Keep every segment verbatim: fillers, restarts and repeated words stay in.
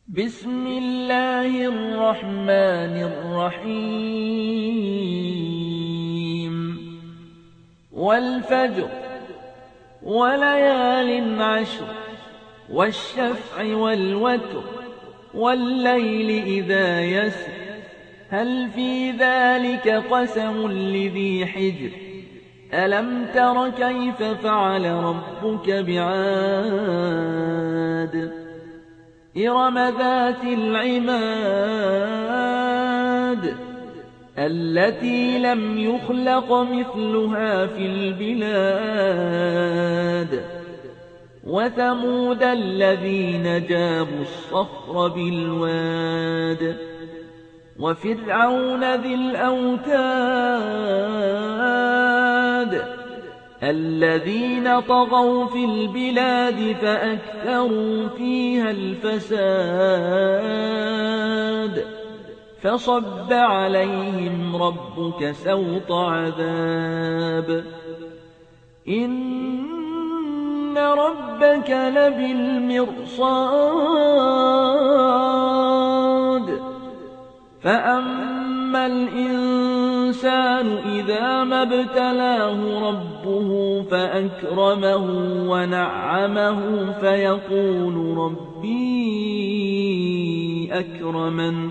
بسم الله الرحمن الرحيم والفجر وليال عشر والشفع والوتر والليل إذا يسر هل في ذلك قسم لذي حجر ألم تر كيف فعل ربك بعاد إرم ذات العماد التي لم يخلق مثلها في البلاد وثمود الذين جابوا الصخر بالواد وفرعون ذي الأوتاد الذين طغوا في البلاد فأكثروا فيها الفساد فصب عليهم ربك سوط عذاب إن ربك لبالمرصاد فأما الإنسان إذا ما ابتلاه ربه فأكرمه ونعمه فيقول ربي أكرمن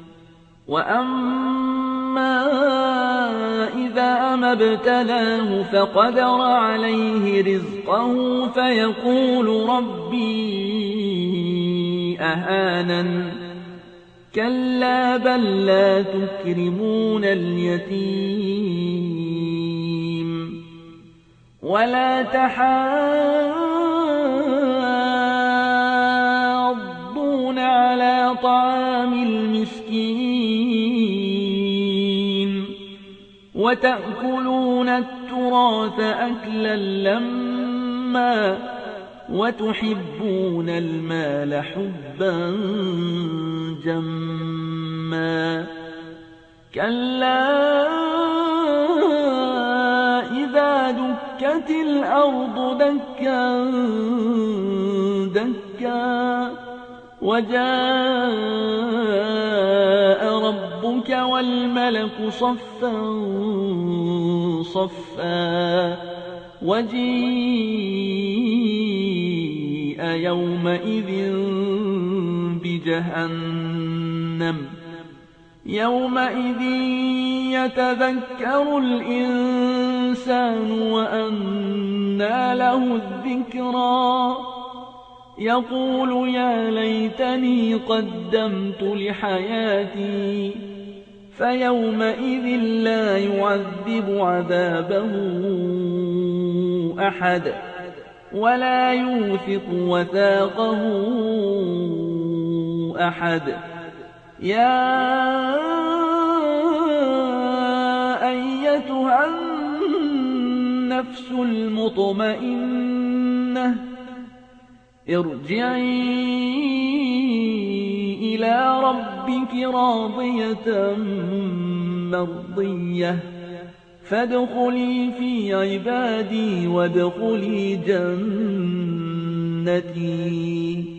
وأما إذا ما ابتلاه فقدر عليه رزقه فيقول ربي أهانن كلا بل لا تكرمون اليتيم ولا تحاضون على طعام المسكين وتأكلون التراث أكلا لما وتحبون المال حبا جما كلا إذا دكت الأرض دكا دكا وجاء ربك والملك صفا صفا وجيء يومئذ بجهنم يومئذ يتذكر الإنسان وأنى له الذكرى يقول يا ليتني قدمت لحياتي فيومئذ لا يعذب عذابه أحد ولا يوثق وثاقه أحد يا أيتها النفس المطمئنة ارجعي إلى ربك راضية مرضية فادخلي في عبادي وادخلي جنتي